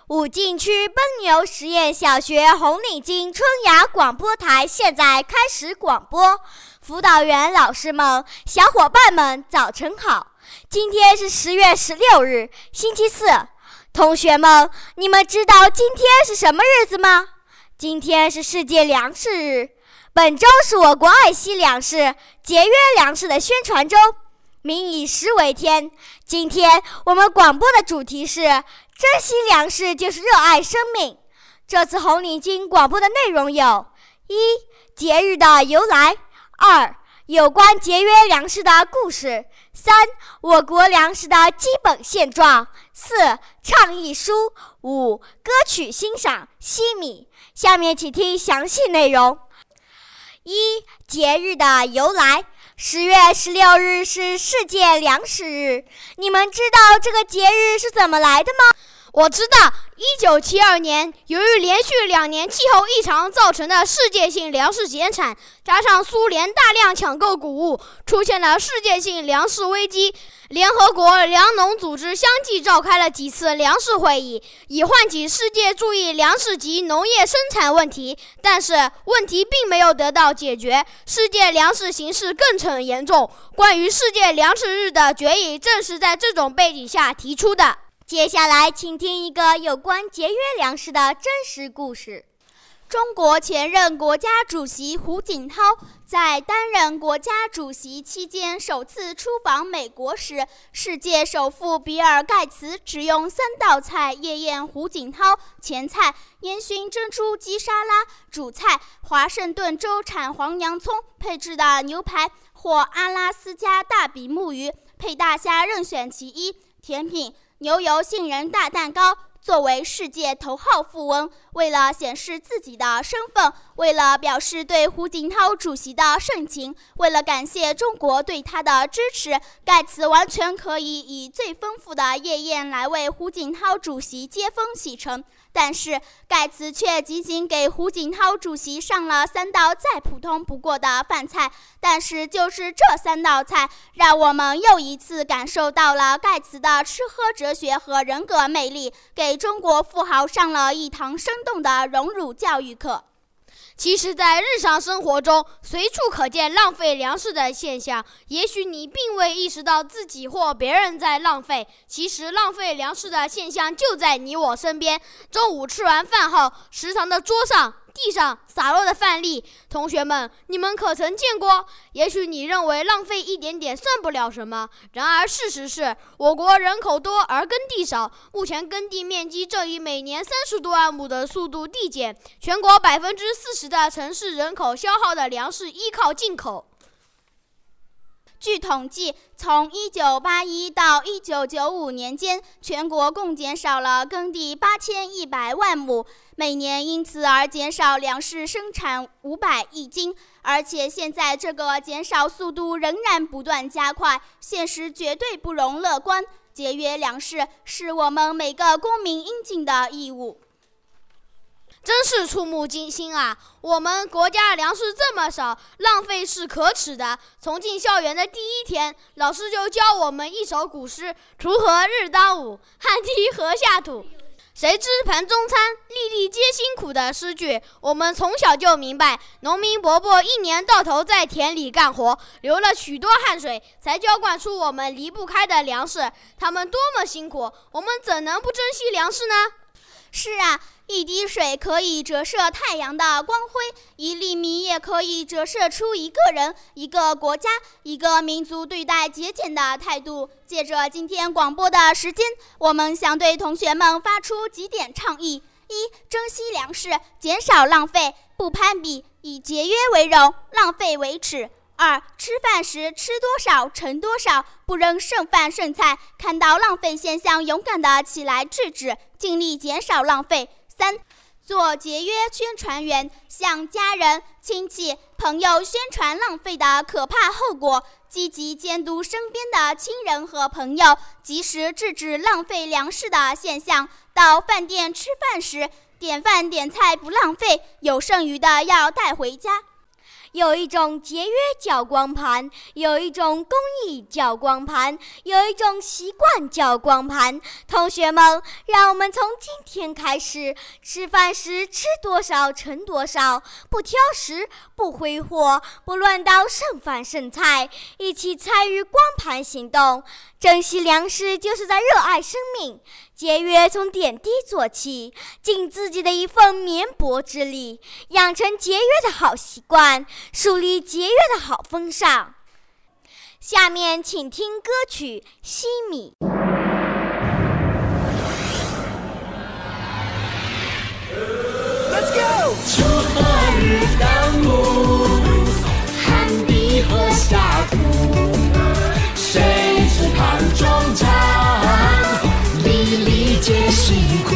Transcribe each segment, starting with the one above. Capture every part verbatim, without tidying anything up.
武进区奔牛实验小学红领巾春芽广播台现在开始广播。辅导员老师们、小伙伴们，早晨好！今天是十月十六日，星期四。同学们，你们知道今天是什么日子吗？今天是世界粮食日。本周是我国爱惜粮食、节约粮食的宣传周，民以食为天。今天我们广播的主题是珍惜粮食就是热爱生命。这次红领巾广播的内容有：一、节日的由来；二、有关节约粮食的故事；三、我国粮食的基本现状；四、倡议书；五、歌曲欣赏西米。下面请听详细内容。一、节日的由来。十月十六日是世界粮食日，你们知道这个节日是怎么来的吗？ 我知道，一九七二年，由于连续两年气候异常造成的世界性粮食减产，加上苏联大量抢购谷物，出现了世界性粮食危机。联合国粮农组织相继召开了几次粮食会议，以唤起世界注意粮食及农业生产问题。但是问题并没有得到解决，世界粮食形势更呈严重。关于世界粮食日的决议，正是在这种背景下提出的。 接下来请听一个有关节约粮食的真实故事。 中国前任国家主席胡锦涛在担任国家主席期间首次出访美国时，世界首富比尔·盖茨只用三道菜夜宴胡锦涛：前菜烟熏珍珠鸡沙拉，主菜华盛顿州产黄洋葱配制的牛排或阿拉斯加大比目鱼配大虾任选其一，甜品牛油杏仁大蛋糕。作为世界头号富翁，为了显示自己的身份，为了表示对胡锦涛主席的盛情，为了感谢中国对他的支持，盖茨完全可以以最丰富的夜宴来为胡锦涛主席接风洗尘。但是盖茨却仅仅给胡锦涛主席上了三道再普通不过的饭菜，但是就是这三道菜，让我们又一次感受到了盖茨的吃喝哲学和人格魅力，给中国富豪上了一堂生动的荣辱教育课。 其实在日常生活中，随处可见浪费粮食的现象。也许你并未意识到自己或别人在浪费，其实浪费粮食的现象就在你我身边。中午吃完饭后，食堂的桌上、地上洒落的饭粒，同学们，你们可曾见过？也许你认为浪费一点点算不了什么，然而事实是，我国人口多而耕地少，目前耕地面积正以每年三十多万亩的速度递减，全国百分之四十的城市人口消耗的粮食依靠进口。 据统计，从一九八一到一九九五年间，全国共减少了耕地八千一百万亩，每年因此而减少粮食生产五百亿斤。而且现在这个减少速度仍然不断加快，现实绝对不容乐观。节约粮食是我们每个公民应尽的义务。 真是触目惊心啊！我们国家粮食这么少，浪费是可耻的。从进校园的第一天，老师就教我们一首古诗：锄禾日当午，汗滴禾下土。谁知盘中餐，粒粒皆辛苦的诗句，我们从小就明白，农民伯伯一年到头在田里干活，流了许多汗水，才浇灌出我们离不开的粮食。他们多么辛苦，我们怎能不珍惜粮食呢？ 是啊，一滴水可以折射太阳的光辉，一粒米也可以折射出一个人、一个国家、一个民族对待节俭的态度。借着今天广播的时间，我们想对同学们发出几点倡议：一、珍惜粮食，减少浪费，不攀比，以节约为荣，浪费为耻。二、吃饭时吃多少盛多少，不扔剩饭剩菜，看到浪费现象勇敢地起来制止，尽力减少浪费。三、做节约宣传员，向家人、亲戚、朋友宣传浪费的可怕后果，积极监督身边的亲人和朋友，及时制止浪费粮食的现象。到饭店吃饭时，点饭点菜不浪费，有剩余的要带回家。 有一种节约叫光盘，有一种公益叫光盘，有一种习惯叫光盘。同学们，让我们从今天开始，吃饭时吃多少盛多少，不挑食，不挥霍，不乱倒剩饭剩菜，一起参与光盘行动。珍惜粮食就是在热爱生命，节约从点滴做起，尽自己的一份绵薄之力，养成节约的好习惯，树立节约的好风尚。下面请听歌曲《西米》。 Let's go！ 锄禾日当午，汗滴禾下土。谁知盘中餐，粒粒皆辛苦。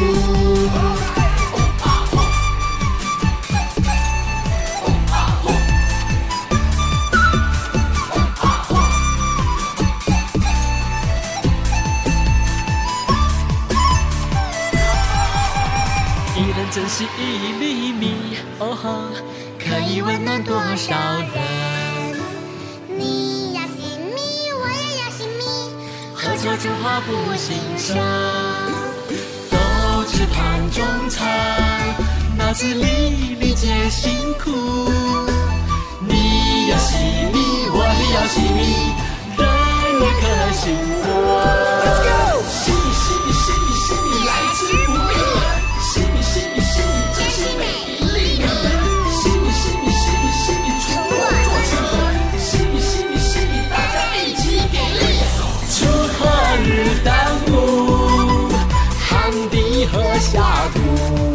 一人珍惜一粒米，哦吼，可以温暖多少人？ 你要惜米，我也要惜米， 何愁煮花不兴盛？都吃盘中餐，哪知粒粒皆辛苦。你要惜米，我也要惜米，人人可幸福。Let's go！ 惜惜惜惜，来之不易。惜惜惜，珍惜每一粒米。惜惜惜惜，从我做起。惜惜惜，大家一起给力。锄禾日当午，汗滴禾下土。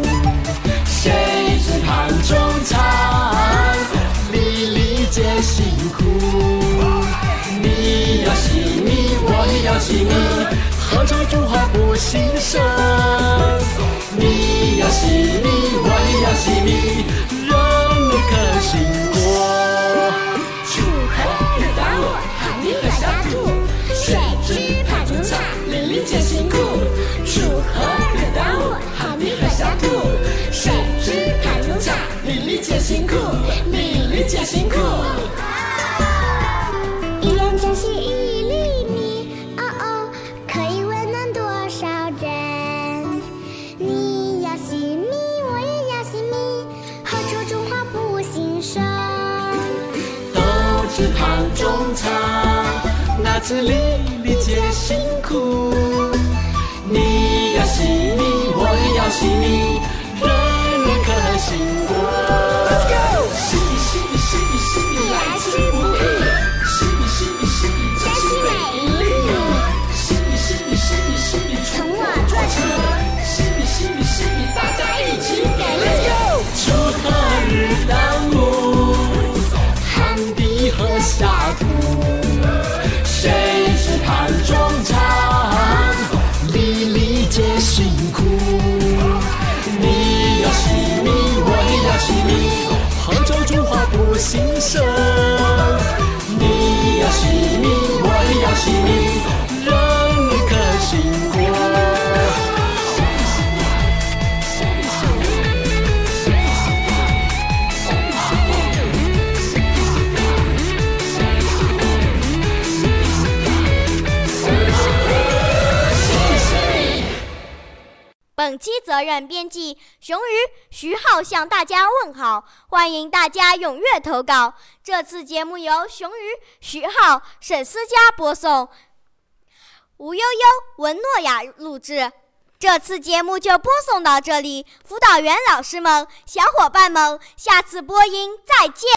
谁知盘中餐，粒粒皆辛苦。你要惜米，我也要惜米，何愁煮花不兴盛？你要惜米，我也要惜米，人人可幸过。锄禾日当午，汗滴禾下土。谁知盘中餐，粒粒皆辛苦。锄禾日当午，汗滴禾下土。谁知盘中餐，粒粒皆辛苦，粒粒皆辛苦。 一人珍惜一粒米，哦哦，可以温暖多少人？你要惜米，我也要惜米，何愁煮花不兴盛？ 都知盘中餐，哪知粒粒皆辛苦。你要惜米，我也要惜米，人人可幸过。Let's go！ 惜惜惜惜，来之不易。惜惜惜，珍惜每一粒米。惜惜惜惜，从我做起。惜惜惜，大家一起给力。锄禾日当午，汗滴禾下土。谁知盘中餐，粒粒皆辛苦。你要惜米，我也要惜米，何愁煮花不兴盛？你要惜米，我也要惜米，人人可幸过。 本期责任编辑熊鱼、徐浩向大家问好，欢迎大家踊跃投稿。这次节目由熊鱼、徐浩、沈思佳播送，吴悠悠、文诺雅录制。这次节目就播送到这里，辅导员老师们、小伙伴们，下次播音再见。